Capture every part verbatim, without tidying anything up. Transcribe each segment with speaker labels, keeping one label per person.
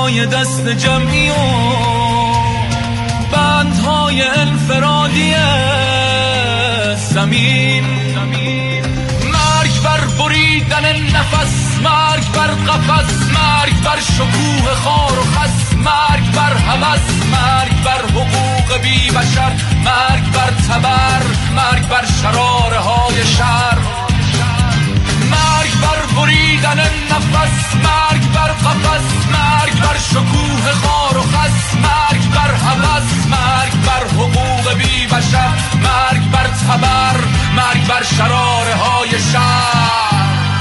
Speaker 1: های دست جمعی و بندهای انفرادی زمین. مرگ بر بریدن نفس، مرگ بر قفس، مرگ بر شکوه خار و خس، مرگ بر هوس، مرگ بر حقوق بی بشر، مرگ بر تبر، مرگ بر شراره های شر. مرگ بر بریدن نفس، مرگ بر قفس، مرگ بر شکوه خار و خس، مرگ بر هوس، مرگ بر حقوق بی بشر، مرگ بر تبر، مرگ بر شراره های شر.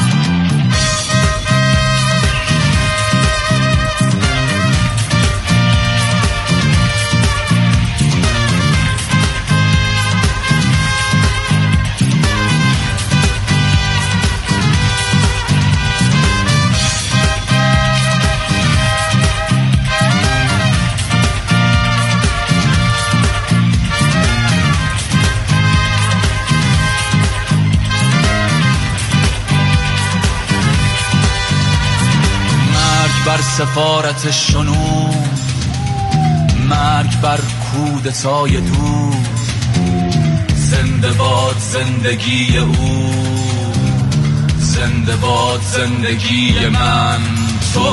Speaker 1: بر سفارت شنو، مرگ بر کودتای دور، زنده باد زندگی او، زنده باد زندگی من، تو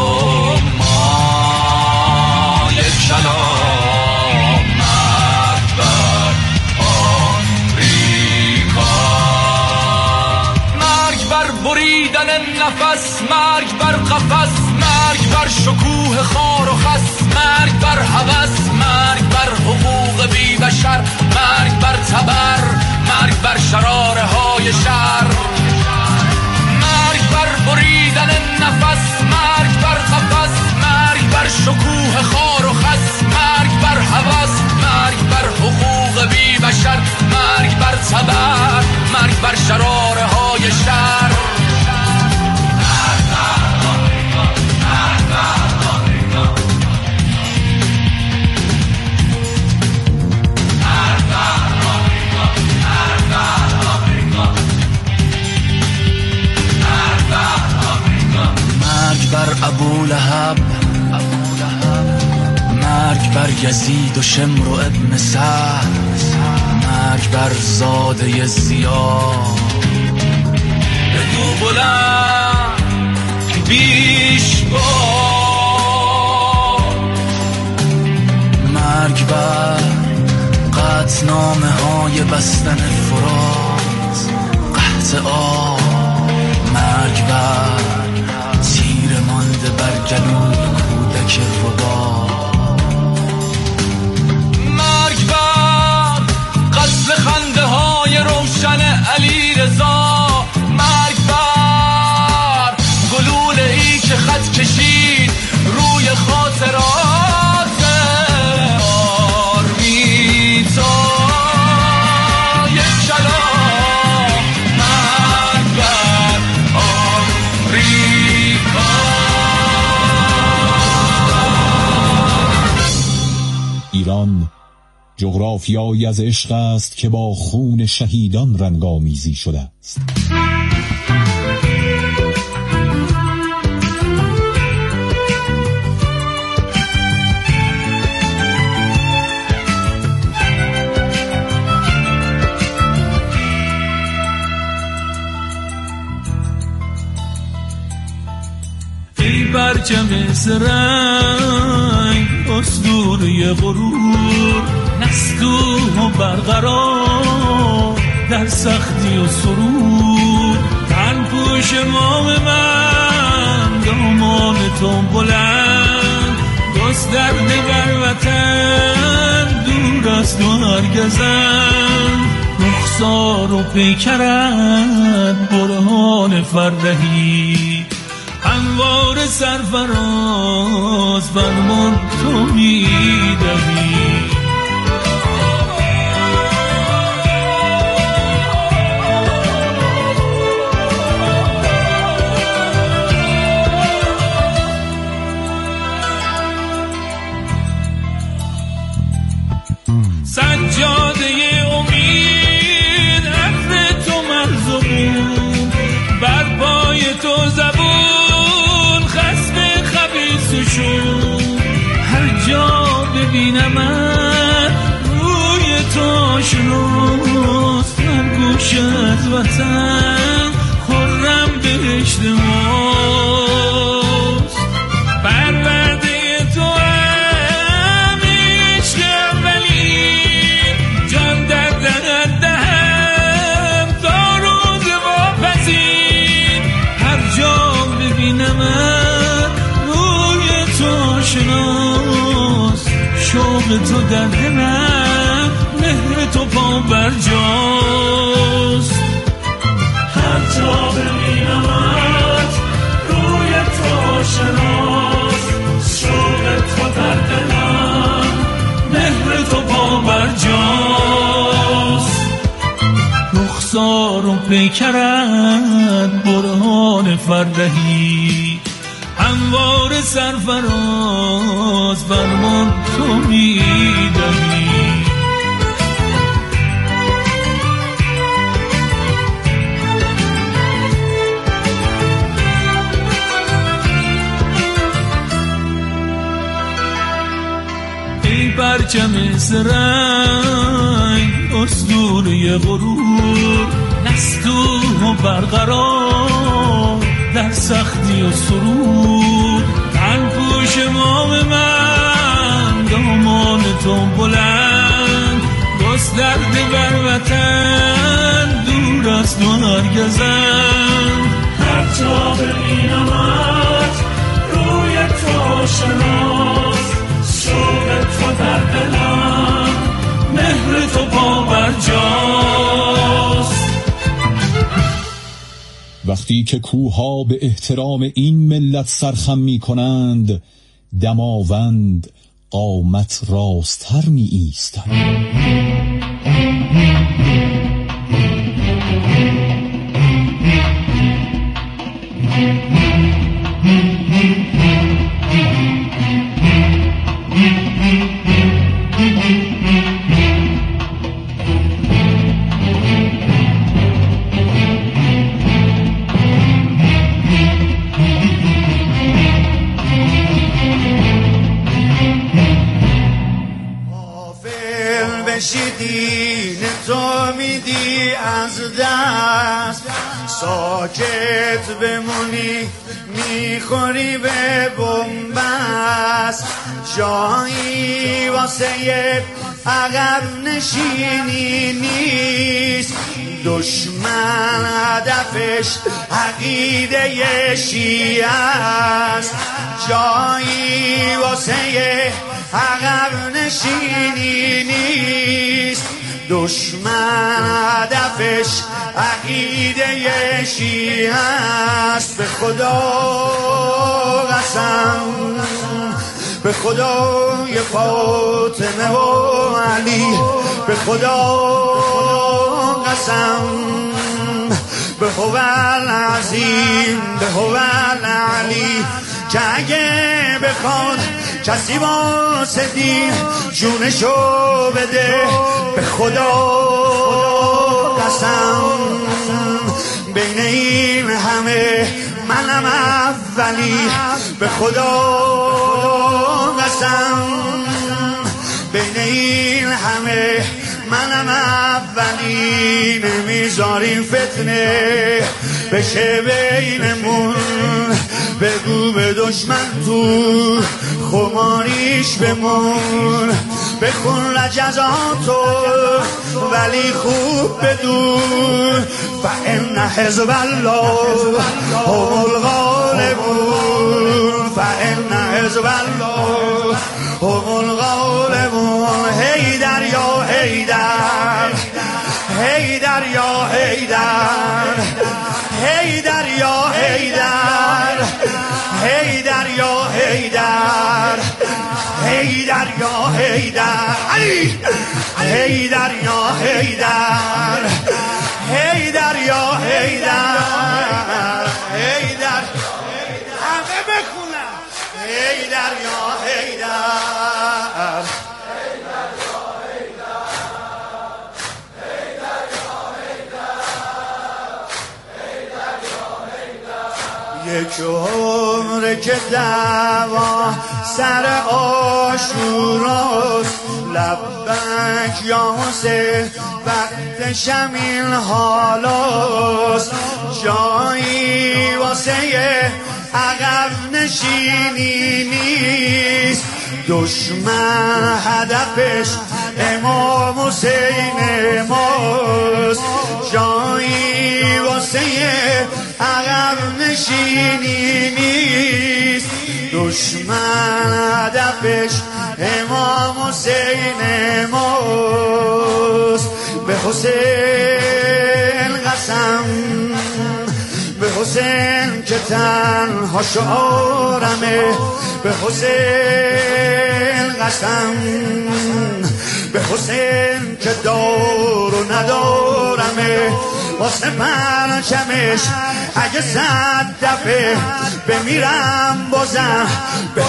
Speaker 1: ما یک کلام. مرگ بر آمریکا، مرگ بر بریدن نفس، مرگ بر قفس، مرگ بر شکوه خار و خس، مرگ بر هوس، مرگ بر حقوق بی بشر، مرگ بر تبر، مرگ بر شراره های شر. مرگ بر بریدن نفس، مرگ بر قفس، مرگ بر شکوه خار و خس، مرگ بر هوس، مرگ بر حقوق بی بشر، مرگ بر تبر، مرگ بر شراره های شر. بر ابولهب، مرگ بر یزید و شمر و ابن سعد، مرگ بر زاده زیاد. بگو بلند بیش باد، مرگ بر قطعنامه های بستن فرات، قحط آب، مرگ بر تیر مانده بر گلوی کودک ربا، مرگ بر قتل خنده های روشن علی رضا، مرگ بر گلوله ای که خط کشید روی خاطرات آرمیتا. یک کلام، مرگ بر آمریکا.
Speaker 2: ایران جغرافیایی از عشق است که با خون شهیدان رنگامیزی شده است.
Speaker 1: ای برجم زرنگ اسطوره غرور، نستوه و برقرار در سختی و سرور. تن پوش مام من، دامان تو بلند، گسترده بر وطن، دور است و هرگزن. رخسار و پیکرت برهان فرهی، انوار سرفراز فرمان تو میدهی. سجاده امید عفو تو مرزبون، بر پای تو زبون خسب خبیث شون.
Speaker 3: ببینمت روی تو آشناست، هر گوشه از وطن خرم بهشت ماست. پرورده تو هم عشق اولی، جان در دهد دهم تا روز واپسین. هر جا ببینمت روی تو آشناست، شوق تو در دلم، مهر تو پا بر جاست. هر جا ببینمت روی تو آشناست، شوق تو در دلم، مهر تو پا بر جاست. رخسار و پیکرت برهان فرهی، هموار سرفراز فرمان تو میدهی. ای پرچم سرنگ اسطوره غرور، نستوه و برقرار در سختی و سرور. تن پوش مام من، دامان تو بلند، گسترده بر وطن، دور از تو هرگزم. هر جا ببینمت روی تو آشناست، شوق تو در دلم، مهر تو پا بر جاست.
Speaker 2: وقتی که کوها به احترام این ملت سرخم می کنند، دماوند قامت راستر می ایستند.
Speaker 4: دین تو میدی از دست، ساکت بمونی میخوری به بنبست. جایی واسه عقب نشینی نیست، دشمن هدفش عقیده شیعه است. جایی واسه عقب نشینی نیست، دشمن هدفش عقیده شیعه است. به خدا قسم، به خدای فاطمه و علی، به خدا قسم، به هوال عظیم، به هوال علی، که اگه بخواد کسی واسه دین جونشو بده، به خدا قسم بین این همه منم اولی. به خدا قسم بین این همه منم اولی. نمیذاریم فتنه بشه بینمون، بگو به دشمن تو خماریش بمون. بخون رجزاتو ولی خوب بدون، فإن حزب الله هم الغالبون، فإن حزب الله هم الغالبون. حیدر یا حیدر، حیدر یا حیدر، حیدر یا حیدر، حیدر یا حیدر، حیدر یا حیدر، علی حیدر یا حیدر، حیدر یا حیدر، حیدر همه بخونم، حیدر یا حیدر، یک عمر که دعوا سر شوراست لبک یا حسین وقت شمین حالاست جایی واسه عقب نشینی نیست دشمن هدفش امام حسین ماست جایی واسه عقب نشینی نیست دشمن هدفش امام حسین ماست به حسین قسم به حسین که تنها شعارمه به حسین قسم به حسین که دار و ندارمه واسه پرچمش اگه صد دفعه بمیرم بازم به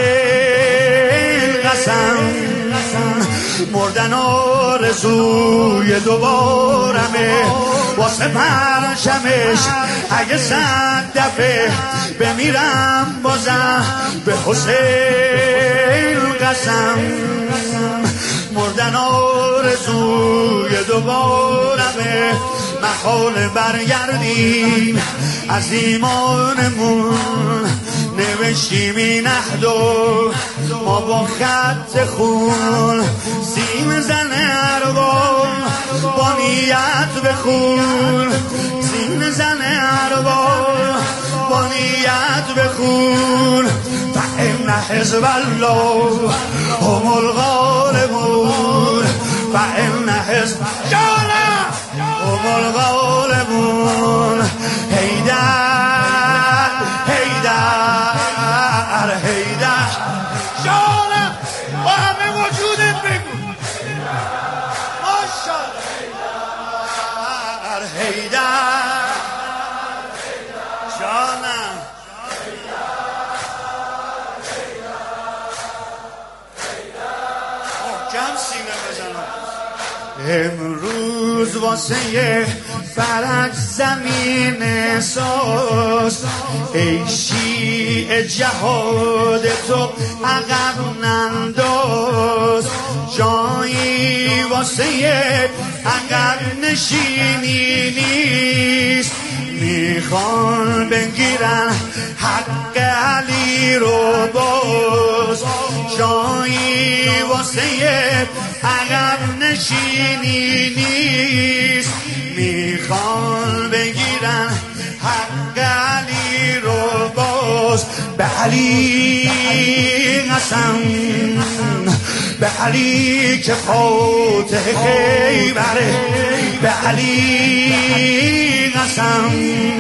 Speaker 4: حسین قسم مردن آرزوی دوبارمه واسه پرچمش اگه صد دفعه بمیرم بازم به حسین قسم مردن آرزوی دوبارمه محال برگردیم از ایمانمون نوشتیم این عهدو ما با خط خون سیم زن ارباب با نیت بخون سیم زن ارباب با نیت بخون فإن حزب الله هم الغالبون فإن حزب جانا هم الغالبون هیدر هیدر هیدر جانا با همه وجودت بگو ماشاءالله هیدر جانا محکم سینه بزنم امروز واسه فرج زمین ساز ای شیعه جهاد تو عقب ننداز جایی واسه عقب نشینی نیست میخوان بگیرن حق علی رو باز جایی واسه عقب نشینی نیست میخوان بگیرن حق علی رو باز به علی قسم به علی که فاتح خیبره به علی قسم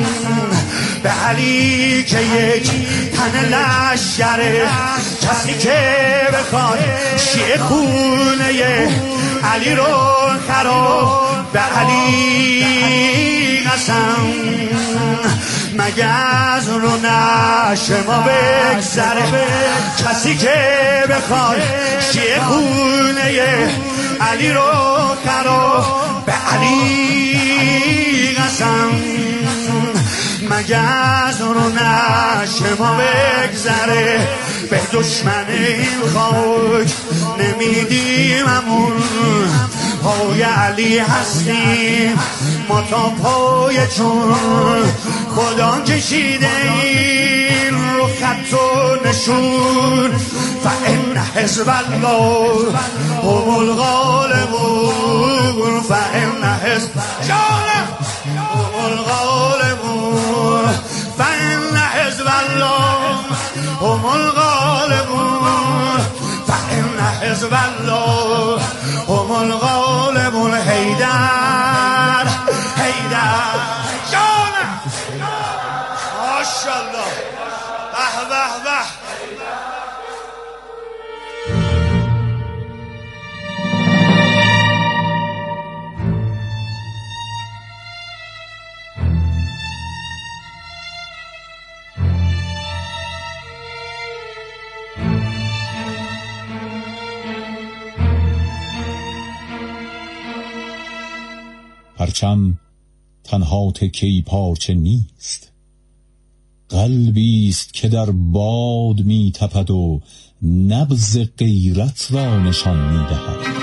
Speaker 4: به علی که یک تن لشکره کسی که بخواد شیعه خونه علی رو خراب به علی قسم مگه از رو نشه ما بگذره کسی که بخواد شیعه خونه علی رو خراب به علی قسم مگه از رو نشه ما بگذره به دشمن این خاک نمیدیم امون پای علی هستیم ما تا پای چون خدا کشیده این رو خط و نشون فإن حزب الله هم الغالبون فإن حزب جانم هم الغالبون فإن حزب الله هم الغالبون فإن حزب الله هم الغالبون هیدر هیدر جانم ماشاءالله به به به
Speaker 2: پرچم تنها تکه‌ای پارچه نیست قلبی است که در باد می تپد و نبض غیرت را نشان می دهد.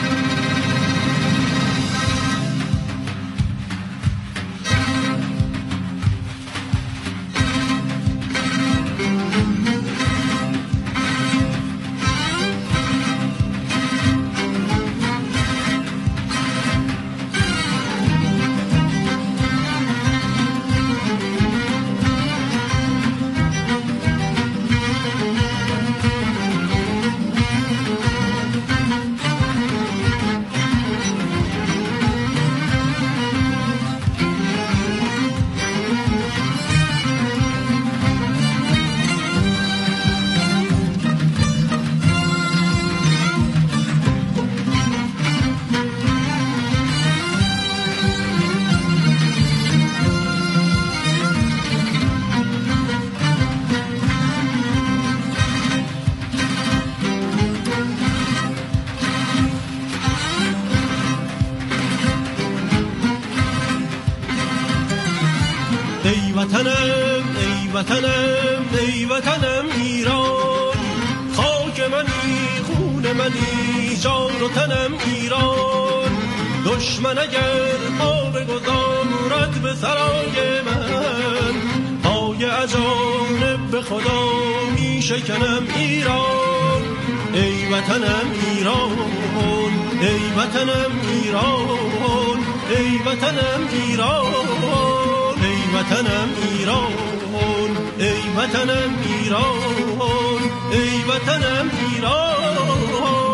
Speaker 5: ای وطنم ای وطنم ای وطنم ایران، خاک منی خون منی جان و تنم ایران. دشمن اگر پا بگذارد به سرای من، پای اجانب به خدا می شکنم ایران. ای وطنم ایران ای وطنم ایران ای وطنم ایران ای وطنم ایران ای وطنم ایران ای وطنم ایران.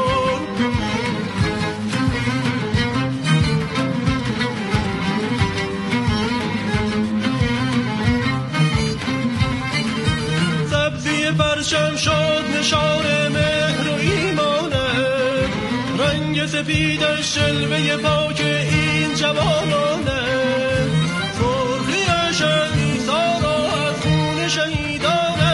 Speaker 5: سبزی پرچم شد نشان مهر و ایمانه، رنگ سپیدش جلوه پاک این جوانانه. سرخی شهریزارا از خون شهیدانه،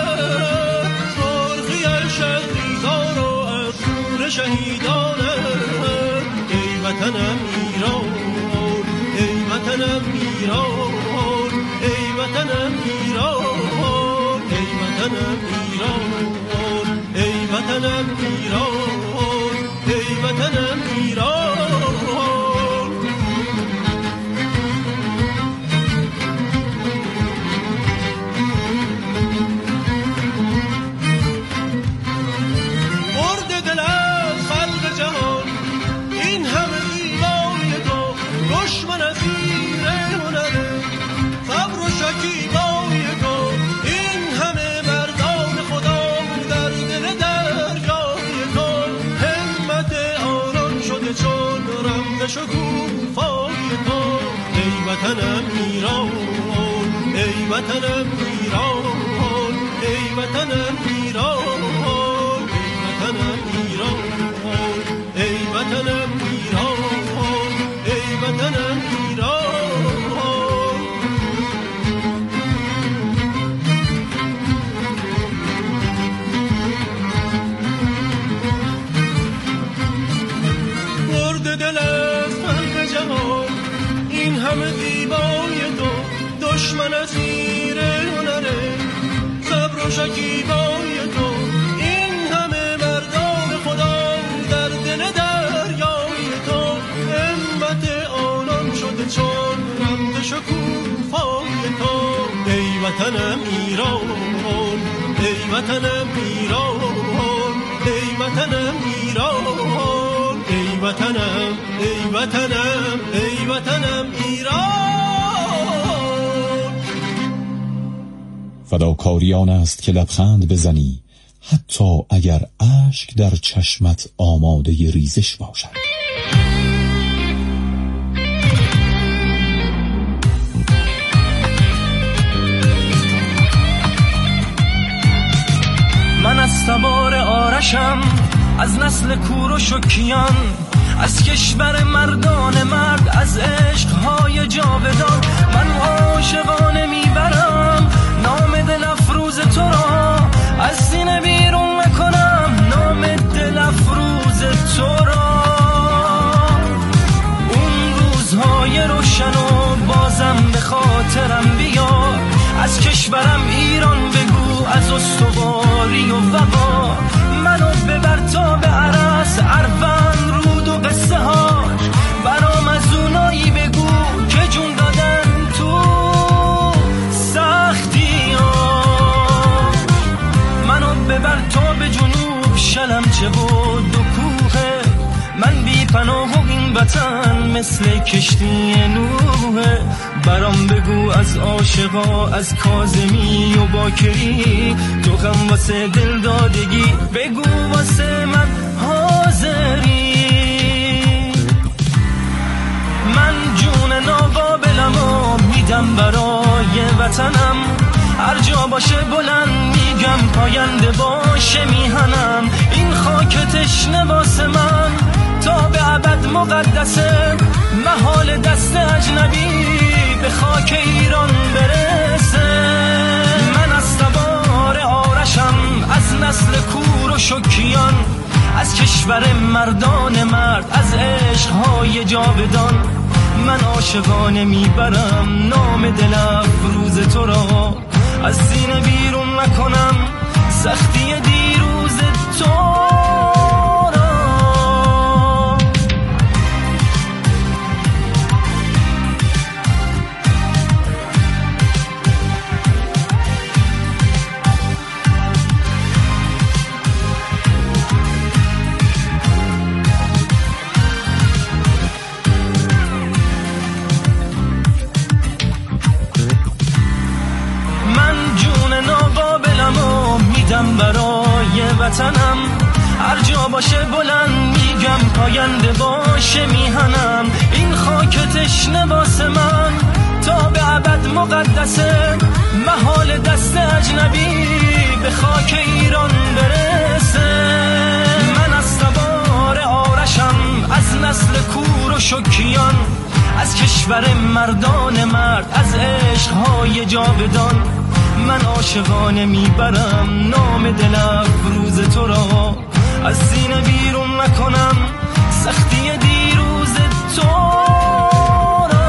Speaker 5: سرخی شهریزارا از خون شهیدانه. ای وطنم ایران ای وطنم ایران ای وطنم ایران ای وطنم ایران ای وطنم ایران ای وطنم ایران. مرد دل از خلق جهان این همه زیبایی تو، دشمن از زیر هنره صبر و شکیبایی تو. این همه مردان خدا در دل دریای تو، همت آنان شده چون رمز شکوفای تو. ای وطنم ایران ای وطنم ایران ای وطنم ایران ای وطنم ایران ای وطنم ایران. مرد دل از خلق جهان این همه زیبای تو، دشمن از زیر هنره صبر و شکیبای تو. این همه مردان خدا در دل دریای تو، همت آنان شده چون رمز شکوفای تو. ای وطنم ایران ای وطنم ایران ای وطنم ایران ای وطنم ای وطنم ای وطنم ایران.
Speaker 2: فداکاریان است که لبخند بزنی حتی اگر اشک در چشمت آماده ریزش باشد.
Speaker 3: من از تبار آرشم، از نسل کوروش و کیان، از کشور مردان مرد، از عشقهای جاودان. من عاشقانه میبرم نام دل افروز تو را، از سینه بیرون نکنم نام دل افروز تو را. اون روزهای روشن و بازم به خاطرم بیار، از کشور کشورم ایران بگو از استواری و وبا، منو ببر تا به عرس اروند رود و قصه هاش، برام از اونایی بگو که جون دادن تو سختی ها. منو ببر تا به جنوب شلمچه و دو کوهه، من بی پناه و این وطن مثل کشتی نوحه. برام بگو از عاشقا، از کاظمی و باکری، تو غم واسه دل دادگی بگو واسه من حاضری. من جون ناقابلمو میدم برای وطنم، هر جا باشه بلند میگم، پاینده باشه میهنم. این خاک تشنه واسه من تا به ابد مقدسه، محال دست اجنبی به خاک ایران برسه. من از سوار آرشم، از نسل کور و شکیان، از کشور مردان مرد، از عشقهای جاودان. من عاشقانه میبرم نام دل افروز تو را، از سینه بیرون نکنم سختی دیروز تو را. میدم برای وطنم، هر جا باشه بلند میگم، پاینده باشه میهنم. این خاک تشنه واسه من تا به ابد مقدسه، محال دست اجنبی به خاک ایران برسه. من از سوار آرشم، از نسل کور و شکیان، از کشور مردان مرد، از عشقهای جاودان. من عاشقانه میبرم نام دل افروز تو را، از سینه بیرون نکنم سختی دیروز تو را.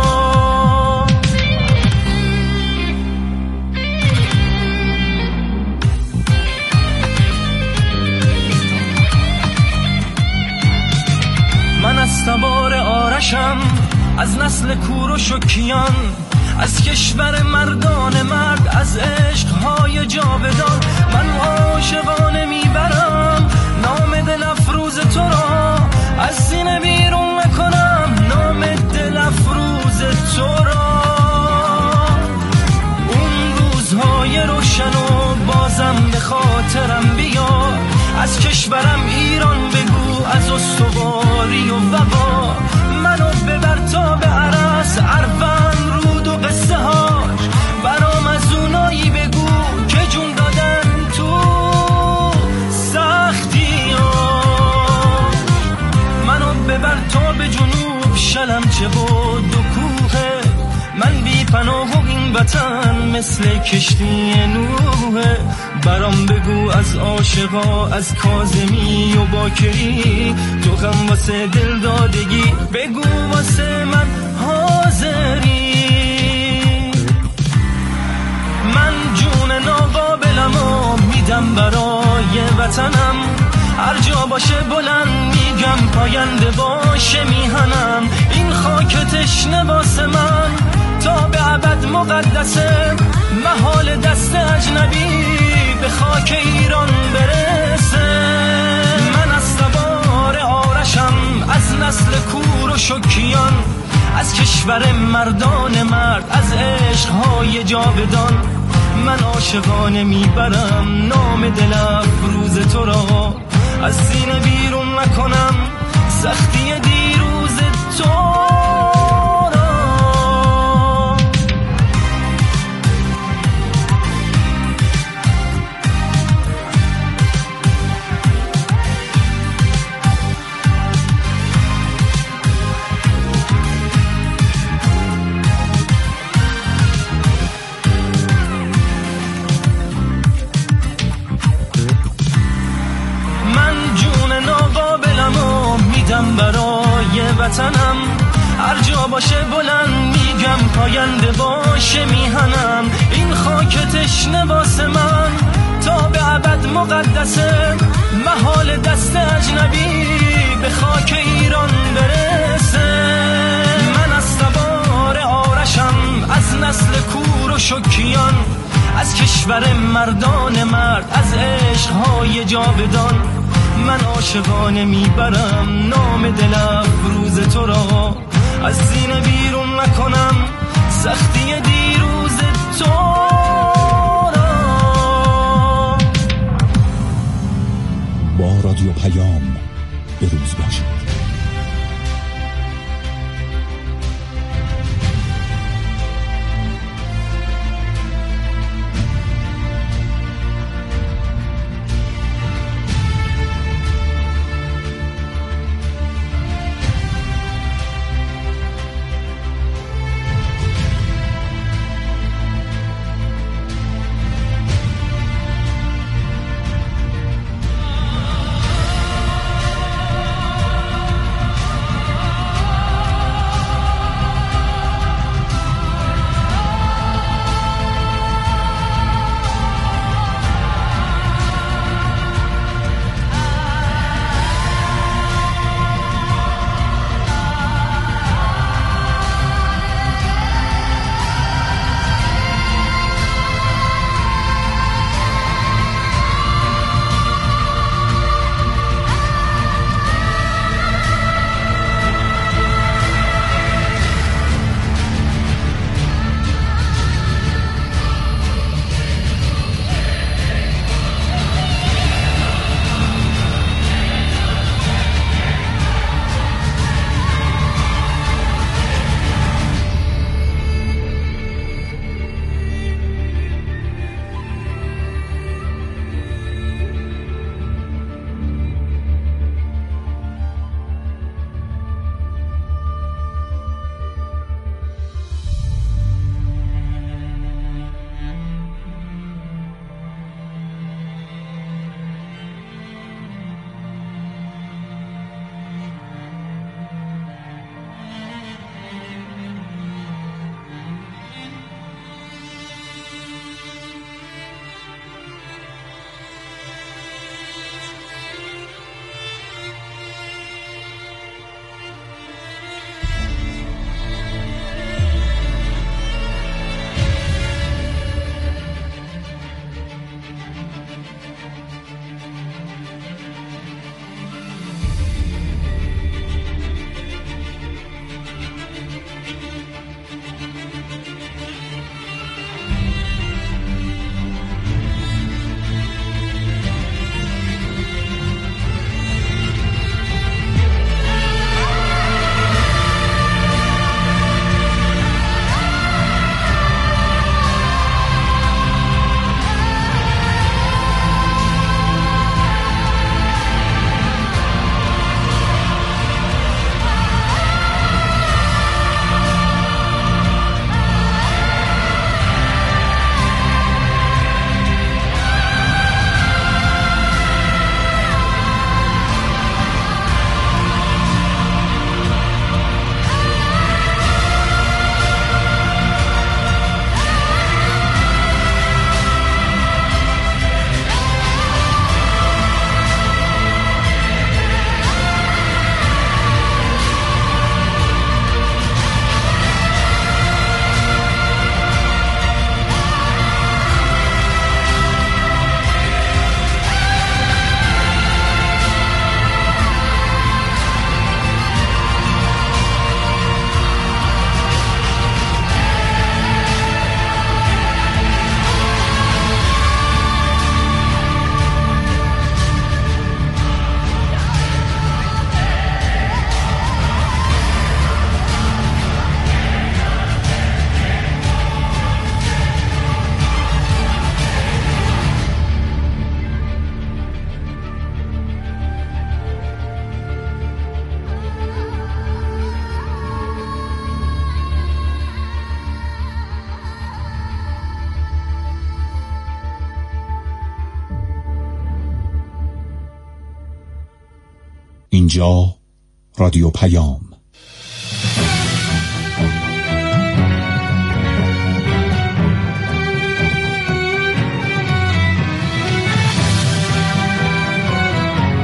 Speaker 3: من از سوار آرشم، از نسل کور و شکیان، از کشور مردان مرد، از عشقهای جاودان. من عاشقانه میبرم نام دل افروز تو را، از سینه بیرون نکنم نام دل افروز تو را. اون روزهای روشن و بازم به خاطرم بیار، از کشورم ایران بگو از استواری و وبا. منو ببر تا به عرس اروند رود و قصه هاش، برام از اونایی بگو که جون دادن تو سختی ها. منو ببر تا به جنوب شلمچه و دو کوهه، من بی پناه و این وطن مثل کشتی نوحه. برام بگو از عاشقا، از کاظمی و باکری، تو غم واسه دل دادگی بگو واسه من حاضری. من جون ناقابلمو میدم برای وطنم، هر جا باشه بلند میگم، پاینده باشه میهنم. این خاک تشنه واسه من تا به ابد مقدسه، محال دست اجنبی به خاک ایران برسه. من از سوار آرشم، از نسل کور و شکیان، از کشور مردان مرد، از عشقهای جاودان. من عاشقانه میبرم نام دل افروز تو را، از سینه بیرون نکنم سختی دیروز تو را. برای وطنم، هر جا باشه بلند میگم پاینده باشه میهنم. این خاک تشنه واسه من تا به ابد مقدسه، محال دست اجنبی به خاک ایران برسه. من از سوار آرشم، از نسل کور و شکیان، از کشور مردان مرد، از عشقهای جاودان. من عاشقانه میبرم نام دل افروز تو را، از سینه بیرون نکنم سختی دیروز تو را.
Speaker 2: با رادیو پیام به روز باشید. اینجا رادیو پیام.